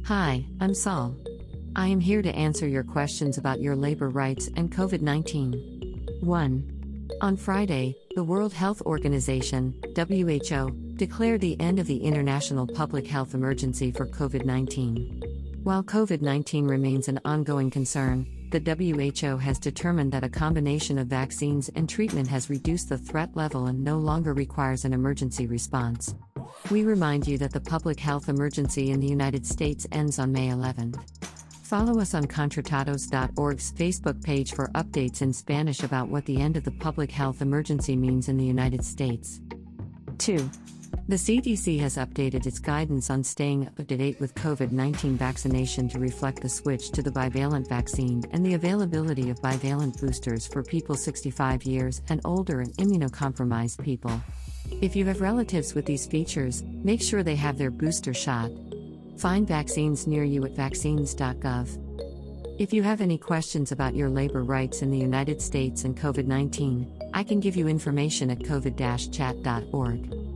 Hi, I'm Saul. I am here to answer your questions about your labor rights and COVID 19. 1. On Friday, the World Health Organization, WHO, declared the end of the international public health emergency for COVID 19. While COVID 19 remains an ongoing concern, the WHO has determined that a combination of vaccines and treatment has reduced the threat level and no longer requires an emergency response. We remind you that the public health emergency in the United States ends on May 11th. Follow us on Contratados.org's Facebook page for updates in Spanish about what the end of the public health emergency means in the United States. 2. The CDC has updated its guidance on staying up to date with COVID-19 vaccination to reflect the switch to the bivalent vaccine and the availability of bivalent boosters for people 65 years and older and immunocompromised people. If you have relatives with these features, make sure they have their booster shot. Find vaccines near you at vaccines.gov. If you have any questions about your labor rights in the United States and COVID-19, I can give you information at covid-chat.org.